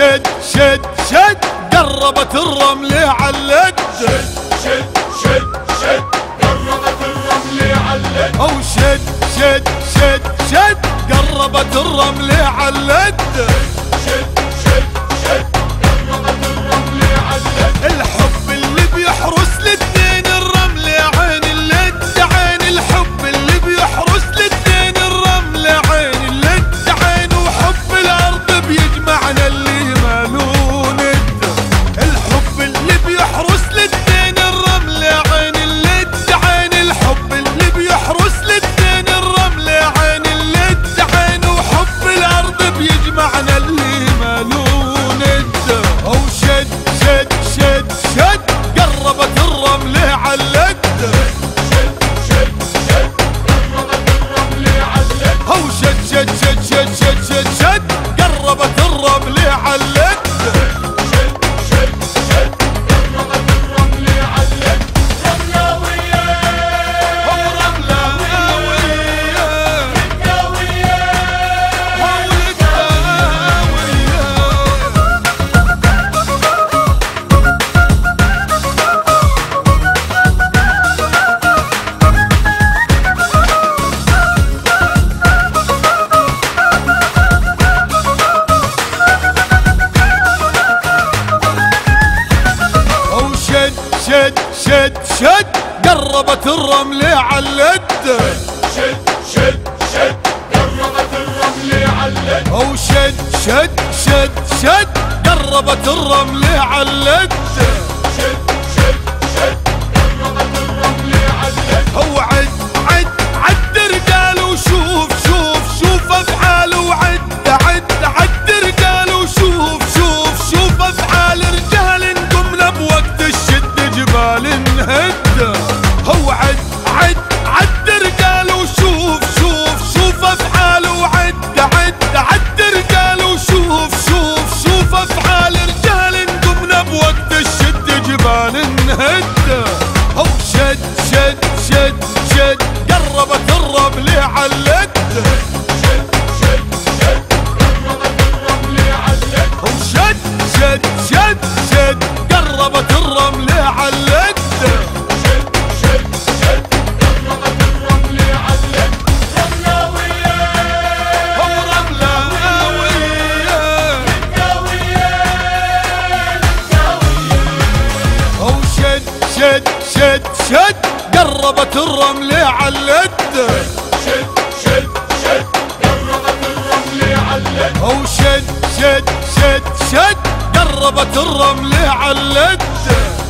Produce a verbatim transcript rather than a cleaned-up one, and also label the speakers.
Speaker 1: شد شد شد قربت الرمل علد.
Speaker 2: شد شد شد شد قربت الرمل علد.
Speaker 1: او شد شد شد شد قربت الرمل علد.
Speaker 2: شد شد شد قربت الرمل علد.
Speaker 1: الحب اللي بيحرس للدين الرمل عين اللد. عين الحب اللي بيحرس للدين الرمل عين اللد. عين وحب الارض بيجمعنا اللي مالو ند. الحب اللي بيحرس للدين الرمل عين اللد. عين الحب اللي بيحرس للدين الرمل عين اللد. عين وحب الارض بيجمعنا اللي مالو ند. او شد شد شد شد قربت الرمل علد.
Speaker 2: شد شد شد قربت الرمل علد.
Speaker 1: او شد شد شد شد شد شد شد قربت الرمل علد.
Speaker 2: شد شد شد قربت الرمل علد. رملاوية
Speaker 1: او رملاوية
Speaker 2: رملاوية
Speaker 1: او القاوية. او شد شد شد شد قربت الرمل علد.
Speaker 2: شد شد شد قربت الرمل علد.
Speaker 1: او شد شد شد شد قربت الرمل علد.
Speaker 2: شد شد شد قربت الرمل علد.
Speaker 1: هو عد عد عد رجال وشوف شوف شوف افعال وعد عد عد رجال وشوف شوف شوف افعال رجال قمنا بوقت الشد جبال نهد. هو عد عد عد رجال وشوف شوف شوف افعال وعد عد عد رجال وشوف شوف شوف افعال رجال قمنا بوقت الشد جبال نهد. هو شد شد شد شد قربت الرمل علد.
Speaker 2: شد شد شد قربت الرمل علد.
Speaker 1: هو شد شد شد شد قربت الرمل علد.
Speaker 2: شد شد شد قربت الرمل علد. رملاوية
Speaker 1: هو رملاوية
Speaker 2: رملاوية رملاوية.
Speaker 1: هو شد شد شد شد قربت الرمل علد.
Speaker 2: شد شد شد قربت الرمل علد.
Speaker 1: هو شد شد شد شد قربت الرمل علد.